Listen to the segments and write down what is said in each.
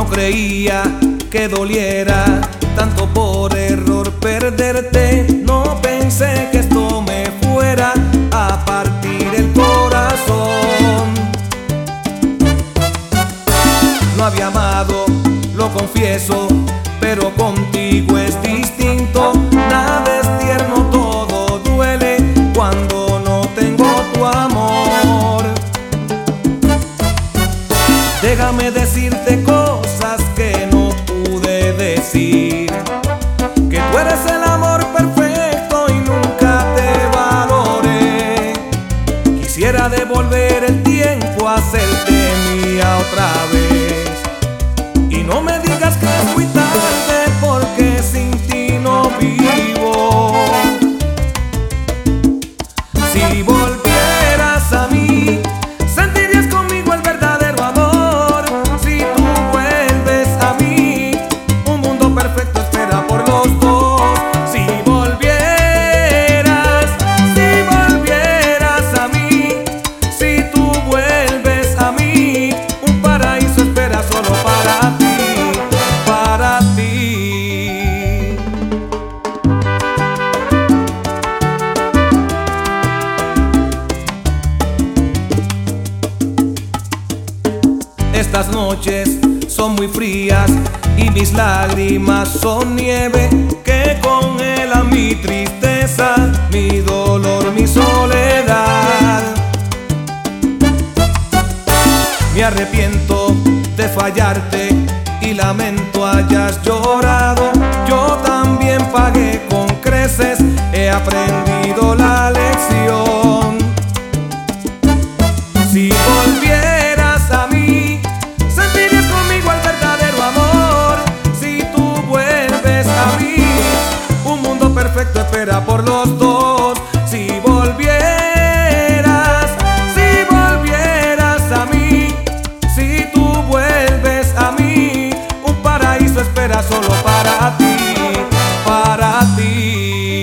No creía que doliera tanto por error perderte. No pensé que esto me fuera a partir el corazón. No había amado, lo confieso, pero contigo es distinto. Nada es tierno, todo duele cuando no tengo tu amor. Déjame decirte cosas que no pude decir, que tú eres el amor perfecto y nunca te valoré. Quisiera devolver el tiempo, hacerte mía otra vez. Y no me digas que es muy tarde, porque sin ti no vivo. Si volvieras a mí, sentirías conmigo el verdadero amor. Si tú vuelves a mí, un mundo perfecto espera por los dos. Si volvieras a mí, si tú vuelves a mí, un paraíso espera solo para ti. Estas noches son muy frías y mis lágrimas son nieve que congela mi tristeza, mi dolor, mi soledad. Me arrepiento de fallarte y lamento hayas llorado. Yo también pagué con creces, he aprendido la lección. Si volvieras a mí, sentirías conmigo el verdadero amor. Si tú vuelves a mí, un mundo perfecto espera por los dos. Si volvieras a mí, si tú vuelves a mí, un paraíso espera solo para ti, para ti.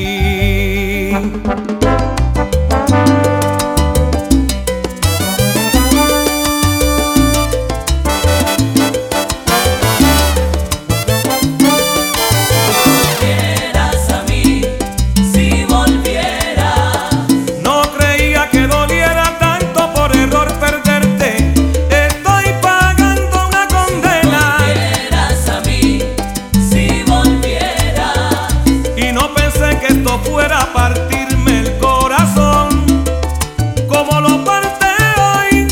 Fuera a partirme el corazón como lo parte hoy.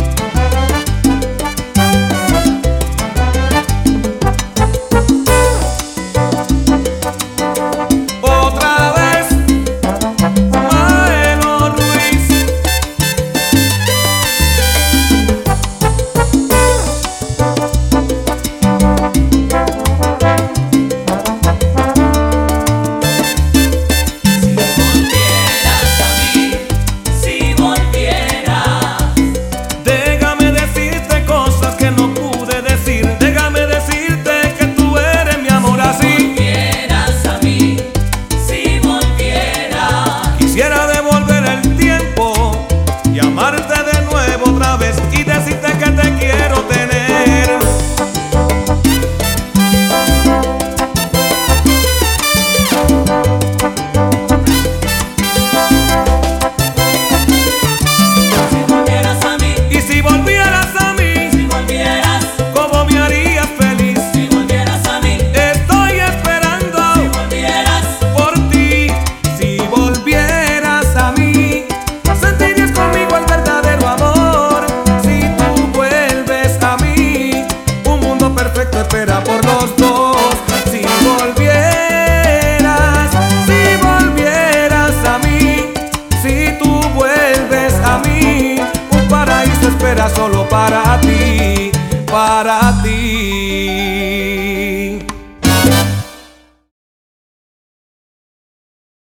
Otra vez, Maelo Ruiz. Quisiera devolver el tiempo y amarte de nuevo otra vez y decirte que te quiero tener. Si volvieras a mí, Y si volvieras a mí, si volvieras, ¿cómo me harías feliz? si volvieras a mí, Estoy esperando si volvieras, por ti. Si volvieras a mí, sentirías conmigo el verdadero amor. Si tú vuelves a mí, un mundo perfecto espera por los dos. Si volvieras a mí, si tú vuelves a mí, un paraíso espera solo para ti, para ti.